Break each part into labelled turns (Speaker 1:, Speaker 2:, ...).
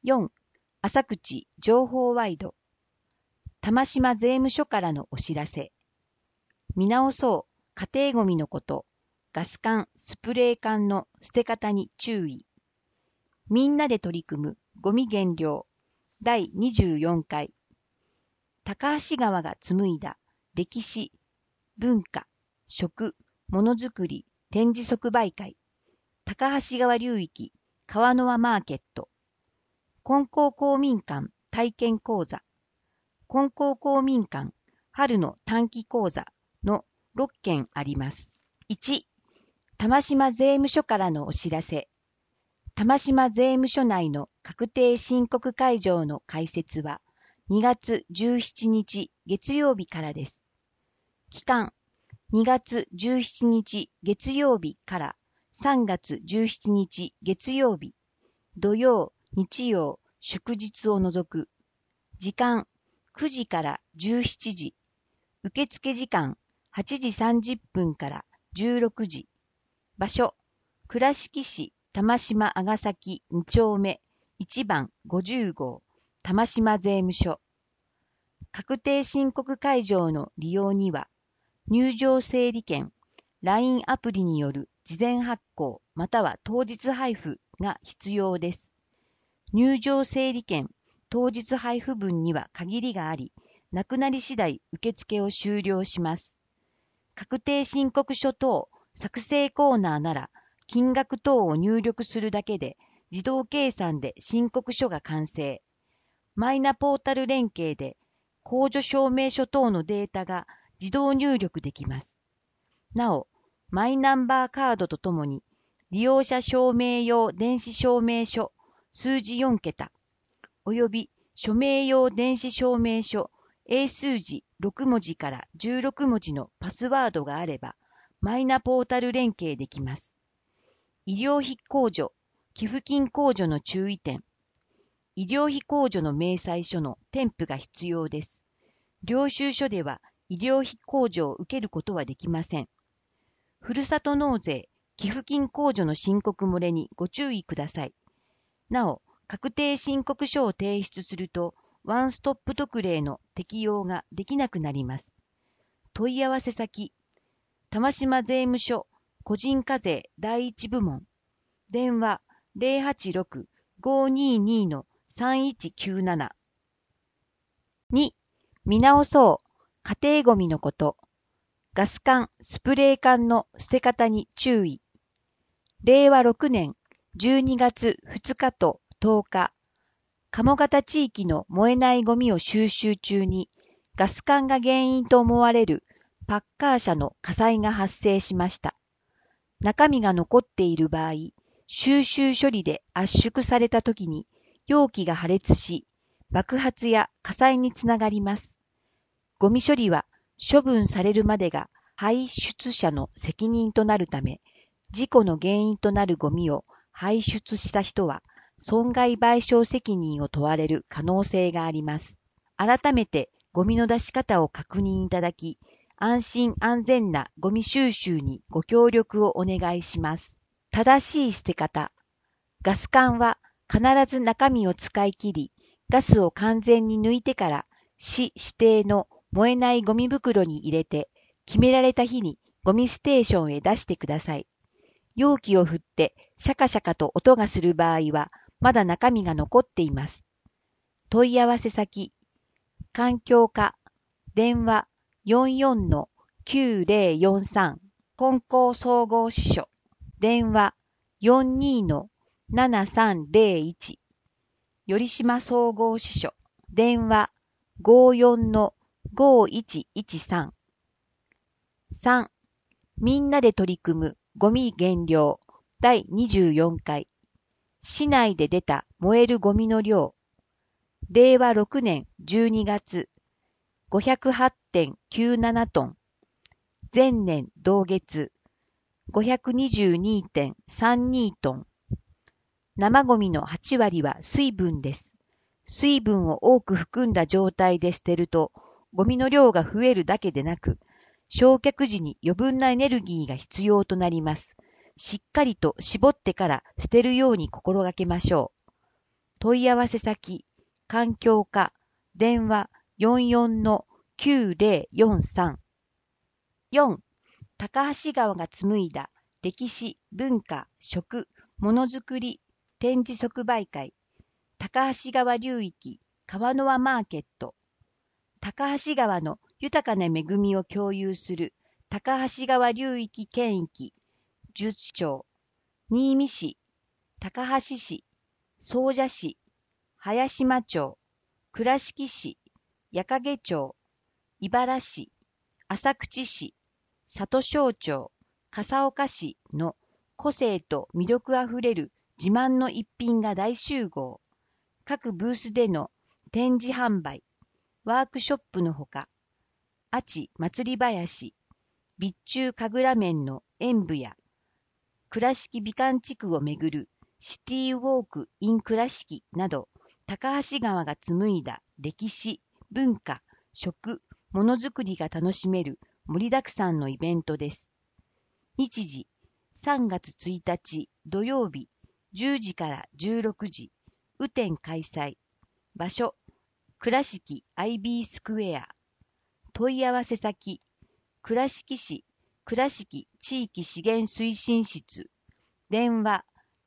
Speaker 1: 4. 浅口情報ワイド。玉島税務署からのお知らせ。見直そう家庭ゴミのこと。ガス管、スプレー缶の捨て方に注意。みんなで取り組むゴミ減量第24回。高橋川が紡いだ歴史、文化、食、ものづくり展示即売会。高橋川流域川の輪マーケット。金光公民館体験講座。金光公民館春の短期講座の6件あります。1、玉島税務署からのお知らせ。玉島税務署内の確定申告会場の開設は2月17日月曜日からです。期間、2月17日月曜日から3月17日月曜日、土曜、日曜、祝日を除く。時間、9時から17時。受付時間、8時30分から16時。場所、倉敷市玉島阿ヶ崎2丁目1番50号玉島税務署。確定申告会場の利用には、入場整理券、LINE アプリによる事前発行または当日配布が必要です。入場整理券、当日配布分には限りがあり、なくなり次第受付を終了します。確定申告書等作成コーナーなら、金額等を入力するだけで自動計算で申告書が完成。マイナポータル連携で控除証明書等のデータが自動入力できます。なお、マイナンバーカードとともに利用者証明用電子証明書数字4桁および署名用電子証明書英数字6文字から16文字のパスワードがあればマイナポータル連携できます。医療費控除、寄付金控除の注意点。医療費控除の明細書の添付が必要です。領収書では医療費控除を受けることはできません。ふるさと納税、寄付金控除の申告漏れにご注意ください。なお、確定申告書を提出すると、ワンストップ特例の適用ができなくなります。問い合わせ先、玉島税務署個人課税第一部門、電話 086-522-3197。2、見直そう家庭ゴミのこと。ガス管、スプレー缶の捨て方に注意。令和6年12月2日と10日、鴨方地域の燃えないゴミを収集中にガス管が原因と思われるパッカー車の火災が発生しました。中身が残っている場合、収集処理で圧縮されたときに容器が破裂し、爆発や火災につながります。ゴミ処理は処分されるまでが排出者の責任となるため、事故の原因となるゴミを排出した人は損害賠償責任を問われる可能性があります。改めてゴミの出し方を確認いただき、安心安全なゴミ収集にご協力をお願いします。正しい捨て方。ガス管は必ず中身を使い切り、ガスを完全に抜いてから市指定の燃えないゴミ袋に入れて、決められた日にゴミステーションへ出してください。容器を振ってシャカシャカと音がする場合は、まだ中身が残っています。問い合わせ先、環境課、電話44-9043、金光総合支所、電話42-7301、頼島総合支所、電話54-5113。3、みんなで取り組むゴミ減量第24回。市内で出た燃えるゴミの量。令和6年12月、508.97 トン。前年同月、522.32 トン。生ゴミの8割は水分です。水分を多く含んだ状態で捨てると、ゴミの量が増えるだけでなく、焼却時に余分なエネルギーが必要となります。しっかりと絞ってから捨てるように心がけましょう。 問い合わせ先、環境課、電話44-9043。4. 高橋川が紡いだ歴史、文化、食、ものづくり展示即売会、高橋川流域川の輪マーケット、高橋川の豊かな恵みを共有する高橋川流域県域、寿司町、新見市、高梁市、総社市、早島町、倉敷市、矢掛町、井原市、浅口市、里庄町、笠岡市の個性と魅力あふれる自慢の一品が大集合。各ブースでの展示販売、ワークショップのほか、阿智祭り林、備中神楽面の演舞や、倉敷美観地区をめぐるシティウォーク in 倉敷など、高橋川が紡いだ歴史、文化、食、ものづくりが楽しめる盛りだくさんのイベントです。日時、3月1日土曜日、10時から16時、雨天開催。場所、倉敷 IB スクエア。問い合わせ先、倉敷市倉敷地域資源推進室。電話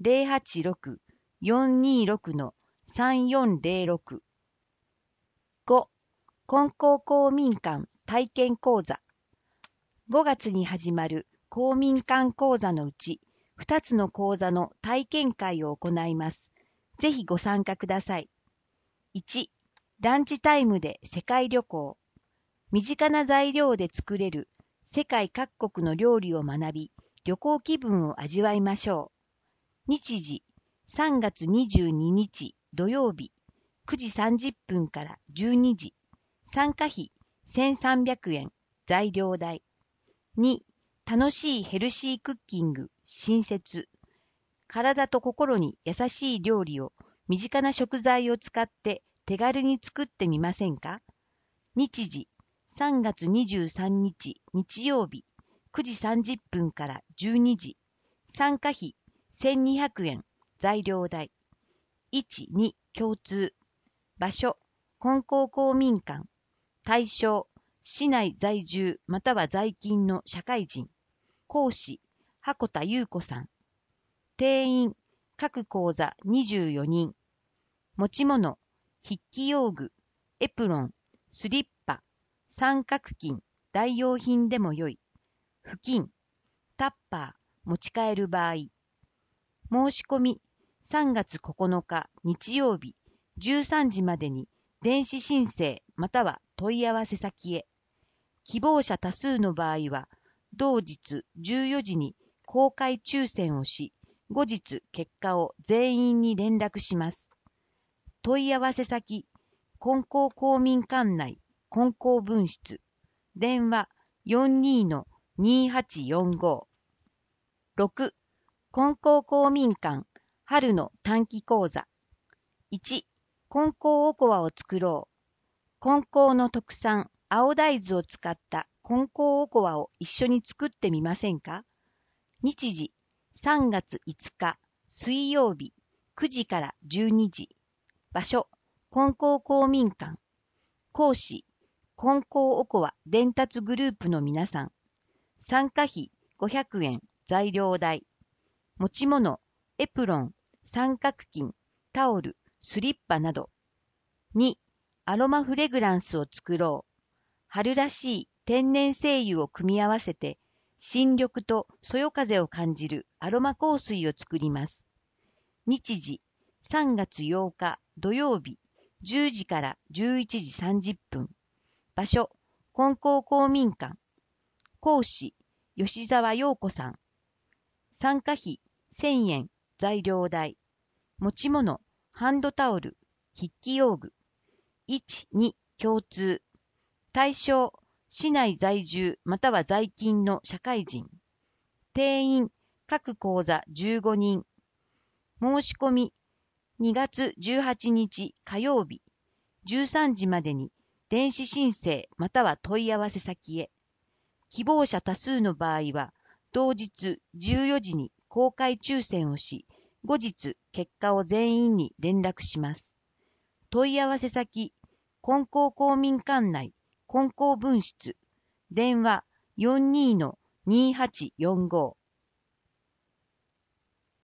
Speaker 1: 086-426-3406。5. 金光公民館体験講座。5月に始まる公民館講座のうち、2つの講座の体験会を行います。ぜひご参加ください。1. ランチタイムで世界旅行。身近な材料で作れる世界各国の料理を学び、旅行気分を味わいましょう。日時、3月22日土曜日、9時30分から12時。参加費1300円、材料代。2. 楽しいヘルシークッキング、新設。体と心に優しい料理を身近な食材を使って手軽に作ってみませんか？日時、3月23日日曜日、9時30分から12時。参加費1200円、材料代。1、2、共通。場所、金光公民館。対象、市内在住または在勤の社会人。講師、箱田優子さん。定員、各講座24人。持ち物、筆記用具、エプロン、スリッパ、三角巾、代用品でもよい。布巾、タッパー、持ち帰る場合。申し込み、3月9日日曜日、13時までに電子申請または問い合わせ先へ。希望者多数の場合は、同日14時に公開抽選をし、後日結果を全員に連絡します。問い合わせ先、金光公民館内金光分室。電話42-2845。6. 金光公民館春の短期講座。1. 金光おこわを作ろう。金光の特産青大豆を使った金光おこわを一緒に作ってみませんか？日時、3月5日水曜日、9時から12時。場所、金光公民館。講師、金光おこわ伝達グループの皆さん。参加費500円、材料代。持ち物、エプロン、三角巾、タオル、スリッパなど。2. アロマフレグランスを作ろう。春らしい天然精油を組み合わせて、新緑とそよ風を感じるアロマ香水を作ります。日時、3月8日土曜日、10時から11時30分。場所、金光公民館。講師、吉沢陽子さん。参加費1000円、材料代。持ち物、ハンドタオル、筆記用具。1、2、共通。対象、市内在住または在勤の社会人。定員、各講座15人。申し込み、2月18日火曜日、13時までに電子申請または問い合わせ先へ。希望者多数の場合は、同日14時に公開抽選をし、 後日結果を全員に連絡します。問い合わせ先、金光公民館内、金光分室、電話42-2845